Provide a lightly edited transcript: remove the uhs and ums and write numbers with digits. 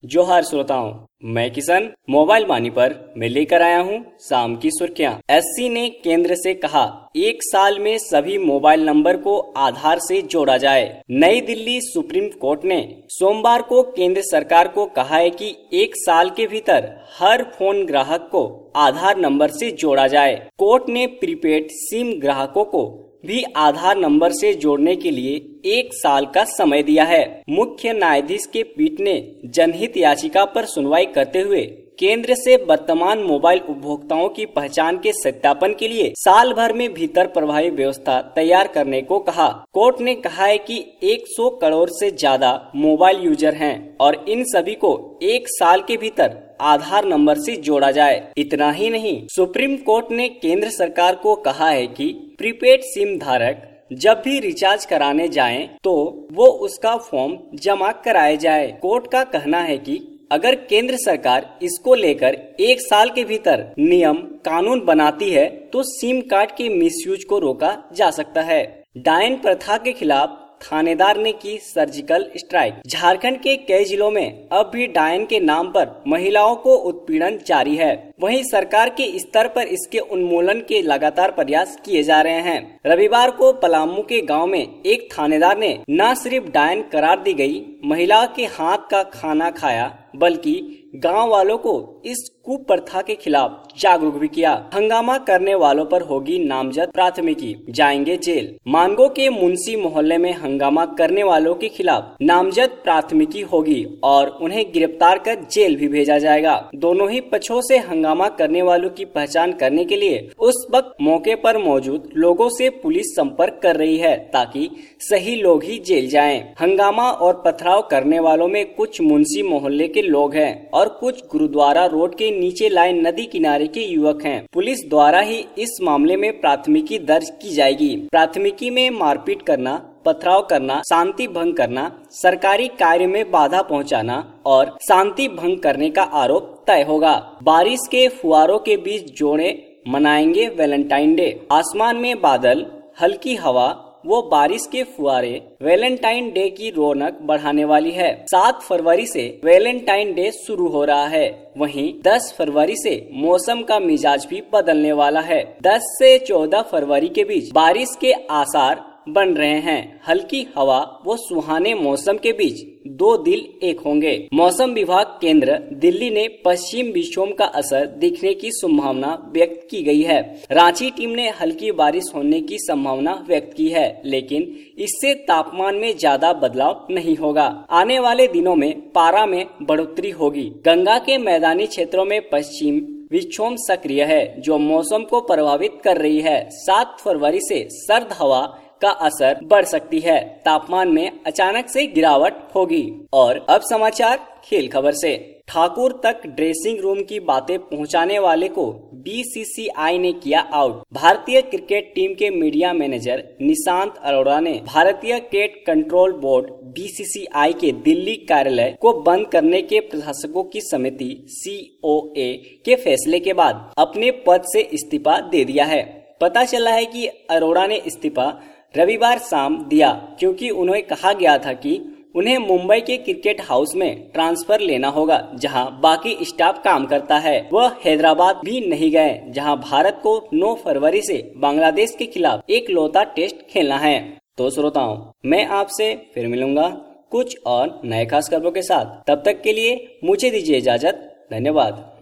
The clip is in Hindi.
जोहार श्रोताओं, मैं किशन मोबाइल वाणी पर मैं लेकर आया हूं शाम की सुर्खियां। एससी ने केंद्र से कहा 1 साल में सभी मोबाइल नंबर को आधार से जोड़ा जाए। नई दिल्ली सुप्रीम कोर्ट ने सोमवार को केंद्र सरकार को कहा है कि 1 साल के भीतर हर फोन ग्राहक को आधार नंबर से जोड़ा जाए। कोर्ट ने प्रीपेड सिम ग्राहकों को भी आधार नंबर से जोड़ने के लिए 1 साल का समय दिया है। मुख्य न्यायाधीश के पीठ ने जनहित याचिका पर सुनवाई करते हुए केंद्र से वर्तमान मोबाइल उपभोक्ताओं की पहचान के सत्यापन के लिए साल भर में भीतर प्रभावी व्यवस्था तैयार करने को कहा। कोर्ट ने कहा है कि 100 करोड़ से ज्यादा मोबाइल यूजर हैं और इन सभी को 1 साल के भीतर आधार नंबर से जोड़ा जाए। इतना ही नहीं, सुप्रीम कोर्ट ने केंद्र सरकार को कहा है कि प्रीपेड सिम धारक जब भी रिचार्ज कराने जाएं तो वो उसका फॉर्म जमा कराया जाए। कोर्ट का कहना है कि अगर केंद्र सरकार इसको लेकर 1 साल के भीतर नियम कानून बनाती है तो सिम कार्ड के मिसयूज को रोका जा सकता है। डायन प्रथा के खिलाफ थानेदार ने की सर्जिकल स्ट्राइक। झारखंड के कई जिलों में अब भी डायन के नाम पर महिलाओं को उत्पीड़न जारी है। वहीं सरकार के स्तर पर इसके उन्मूलन के लगातार प्रयास किए जा रहे हैं। रविवार को पलामू के गांव में एक थानेदार ने न सिर्फ डायन करार दी गई महिला के हाथ का खाना खाया बल्कि गांव वालों को इस कुप्रथा के खिलाफ जागरूक भी किया। हंगामा करने वालों पर होगी नामजद प्राथमिकी, जाएंगे जेल। मानगो के मुंशी मोहल्ले में हंगामा करने वालों के खिलाफ नामजद प्राथमिकी होगी और उन्हें गिरफ्तार कर जेल भी भेजा जाएगा। दोनों ही पक्षों से हंगामा करने वालों की पहचान करने के लिए उस वक्त मौके पर मौजूद लोगों से पुलिस संपर्क कर रही है ताकि सही लोग ही जेल जाएं। हंगामा और पथराव करने वालों में कुछ मुंशी मोहल्ले के लोग हैं और कुछ गुरुद्वारा रोड के नीचे लाए नदी किनारे के युवक हैं। पुलिस द्वारा ही इस मामले में प्राथमिकी दर्ज की जाएगी। प्राथमिकी में मारपीट करना, पथराव करना, शांति भंग करना, सरकारी कार्य में बाधा पहुंचाना और शांति भंग करने का आरोप तय होगा। बारिश के फुहारों के बीच जोड़े मनाएंगे वैलेंटाइन डे। आसमान में बादल, हल्की हवा वो बारिश के फुहारे वैलेंटाइन डे की रौनक बढ़ाने वाली है। 7 फरवरी से वैलेंटाइन डे शुरू हो रहा है। वहीं 10 फरवरी से मौसम का मिजाज भी बदलने वाला है। 10 से 14 फरवरी के बीच बारिश के आसार बन रहे हैं। हल्की हवा वो सुहाने मौसम के बीच 2 दिल एक होंगे। मौसम विभाग केंद्र दिल्ली ने पश्चिम विक्षोभ का असर दिखने की संभावना व्यक्त की गई है। रांची टीम ने हल्की बारिश होने की संभावना व्यक्त की है, लेकिन इससे तापमान में ज्यादा बदलाव नहीं होगा। आने वाले दिनों में पारा में बढ़ोतरी होगी। गंगा के मैदानी क्षेत्रों में पश्चिम विक्षोभ सक्रिय है जो मौसम को प्रभावित कर रही है। 7 फरवरी से सर्द हवा का असर बढ़ सकती है। तापमान में अचानक से गिरावट होगी। और अब समाचार खेल खबर से। ठाकुर तक ड्रेसिंग रूम की बातें पहुंचाने वाले को बीसीसीआई ने किया आउट। भारतीय क्रिकेट टीम के मीडिया मैनेजर निशांत अरोड़ा ने भारतीय क्रिकेट कंट्रोल बोर्ड बीसीसीआई के दिल्ली कार्यालय को बंद करने के प्रशासकों की समिति COA के फैसले के बाद अपने पद से इस्तीफा दे दिया है। पता चला है कि अरोड़ा ने इस्तीफा रविवार शाम दिया क्योंकि उन्हें कहा गया था कि उन्हें मुंबई के क्रिकेट हाउस में ट्रांसफर लेना होगा जहां बाकी स्टाफ काम करता है। वह हैदराबाद भी नहीं गए जहां भारत को 9 फरवरी से बांग्लादेश के खिलाफ एकलौता टेस्ट खेलना है। तो श्रोताओं, मैं आपसे फिर मिलूंगा कुछ और नए खास खबरों के साथ। तब तक के लिए मुझे दीजिए इजाजत। धन्यवाद।